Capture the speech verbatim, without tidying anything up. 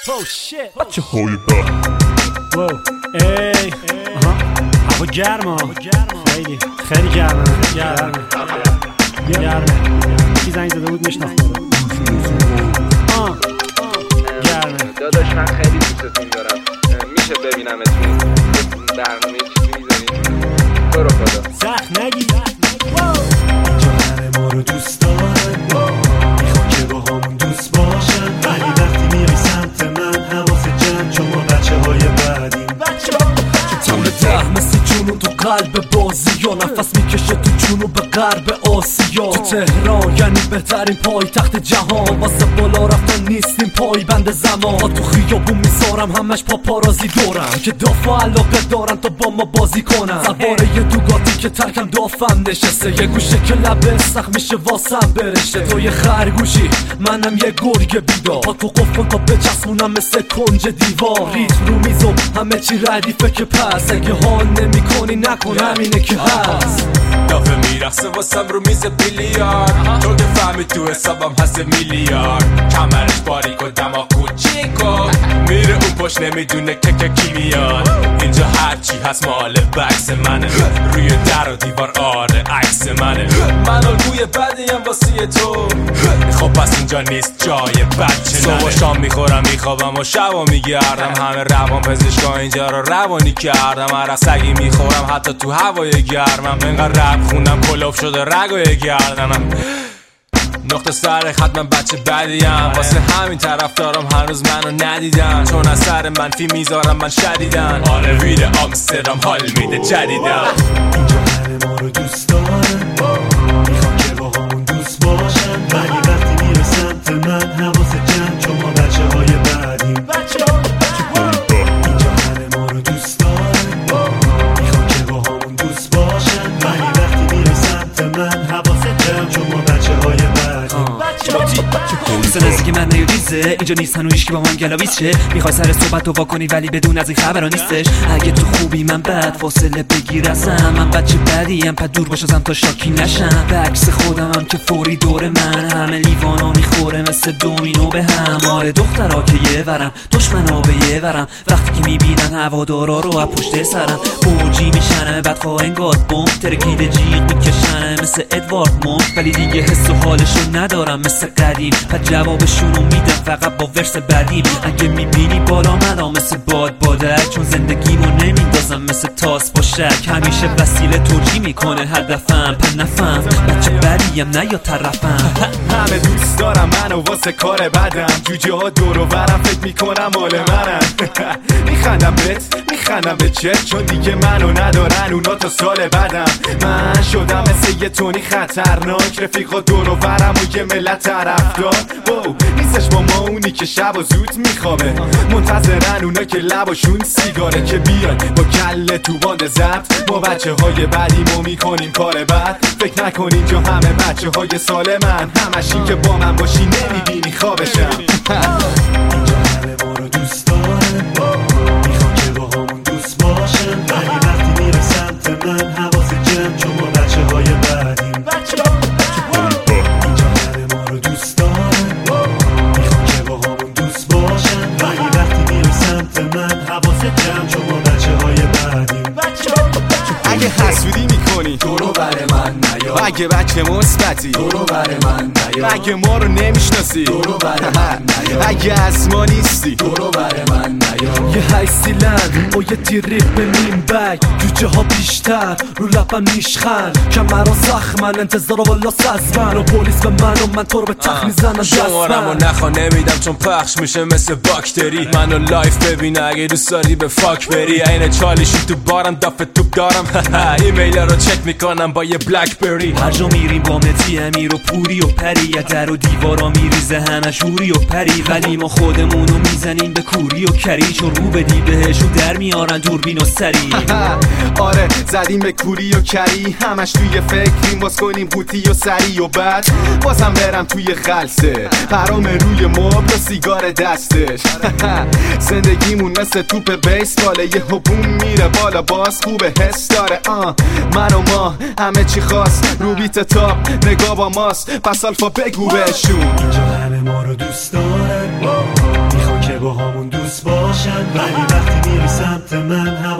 بچه های بد ای هوا گرمه خیلی خیلی گرمه گرمه گرمه کی زنگ زده بود میشناخت گرمه داداش من خیلی دوستتون دارم میشه ببینم اتون برنامه چیزی میذاریم تو رو خدا سخت نگی اینجا همه ما رو دوست دارن میخوان که با همون دوست باشن ولی وقتی میای سمت من حواس جمع چون ما بچه های بعدیم تون ده مثل جنون تو قلب بازی یا نفس میکشه تو جنوب غرب آسیا تو تهران یعنی بهترین پای تخت جهان واسه بالا رفتن نیستیم پای بند زمان تو خیابون میذارم همش پاپارازی دورم که دافع علاقه دارن تا با ما بازی کنن سواره یه دوگاتی که ترکم دافم نشسته یه گوشه که لبه سخت میشه واسم برشته تو یه خرگوشی منم یه گرگ بیدار پا تو قفل کن تا بچسبونم مثل کنج دیوار ریتم رو میزم همه چی ردیفه که پس اگه حال نمی کنی نکن همینه که هست دافه میرخصه واسم رو میز بیلیارد تو که فهمی تو حسابم هست میلیارد کمرش باریک و دماغ کوچیکو میره اون پشت نمیدونه که که کی میاد اینجا هرچی هست مال بکس منه روی در و دیوار آره عکس منه من الگوی بدیم واسه تو خب پس اینجا نیست جای بچه صبح و شام میخورم میخوابم و شبا میگردم همه روان پزشکا اینجا رو روانی کردم عرق سگی میخورم حتی تو هوای گرمم انقدر رب خوندم کلوف شده رگای گردنم نقطه سر خط من بچه بدیم واسه همین طرفدارم هنوز منو ندیدن چون از سر منفی میذارم من شدیدن آره ویر آمستردام حال میده جدیدن اینجا همه ما رو دوست دارن میخوان که با همون دوست باشن ولی وقتی میره سمت من حواس جمع چون ما بچه های بعدیم اینجا همه ما رو دوست دارن میخوان که با همون دوست باشن ولی وقتی میره سمت من حواس جمع چون ما بچه های بعدیم مثل نزدیک من نیو دیزه اینجا نیست هنو ایشکی با من گلاویز شه میخوای سر صحبت رو واکنی ولی بدون از این خبرها نیستش اگه تو خوبی من بد فاصله بگیر ازم من بچه بدیم پد دور باش ازم تا شاکی نشم به عکس خودم هم که فوری دور من همه لیوانا میخوره مثل دومینو به هم آره دخترها که یه ورم دشمنا به یه ورم وقتی که میبینن هوادارا رو از پشت سرم موجی میشنه بدخواه انگاد بوم ترکیده جیغ میکشنه مثل ادوارد مونت ولی دیگه حس و حالشو ندارم مثل قدیم پد جوابشونو میدم فقط با ورس بعدیم اگه میبینی بالا مدا مثل باد بادک چون زندگیمو نمیندازم مثل تاس با شک همیشه وسیله توجی میکنه هدفم پن نفهم بچه بریم نه یا طرفم همه دوست دارم منو واسه کار بدم جوجه ها دور و برم فکر میکنم مال منم میخندم بهت میخندم به چت چون دیگه منو ندارن اونا تا سال بعدم من شدم مثل یه تونی خطرناک رفیقا دور و برم و یه ملت طرفدار نیستش با ما اونی که شب و زود میخوابه منتظرن اونا که لباشون سیگاره که بیان با کله تو باند زبط ما بچه های بعدیمو میکنیم کار بد فکر نکن اینجا همه بچه های سال من همش این که با من باشی نمیبینی خوابشم اینجا همه ما رو دوست دارن میخوان که با همون دوست باشن ولی وقتی میره سمت من حواس جمع چون ما بچه های بعدیم اینجا همه ما رو دوست دارن میخوان که با همون دوست باشن ولی وقتی میره سمت من حواس جمع چون ما بچه های بعدیم اگه حسودی میکنی دورو بر من نیا اگه بچه مثبتی دورو بر من نیا اگه ما رو نمیشناسی دورو بر من نیا اگه از ما نیستی دورو بر من نیا یه هیسیلند با یه تیریق به نیم بگ جوجه ها بیشتر رو لبم نیشخند کمرا زخمن انتظار والا سزمن و پلیس به من و من تو رو به تخ میزنن شمارم و نخوا نمیدم چون پخش میشه مثل باکتری منو لایف ببین اگه دوست داری به فاک بری عین چالیشی تو بارم دافه توپ دارم ایمیل رو چک میکنم با یه بلک بری هر جا میریم با متی امیر و پوری و پری یه در و دیوارا میریزه همه شوری و پری ولی ما خودمونو میزنیم به کوری و کری چون رو بدی بهشون در میارن دوربین و سری آره زدیم به کوری و کری همش توی فکریم باز کنیم قوطی و سری و بعد بازم برم توی خلصه پرام روی مبل و سیگار دستش زندگیمون مثل توپ بیسباله یه هبون میره بالا باز خوبه حس داره آه من و ما همه چی خواست رو بیت تاپ نگاه با ماست پس الفا بگو بهشون اینجا همه ما رو دوست دارن میخوان که با همون دوست باشن، ولی وقتی میری سمت من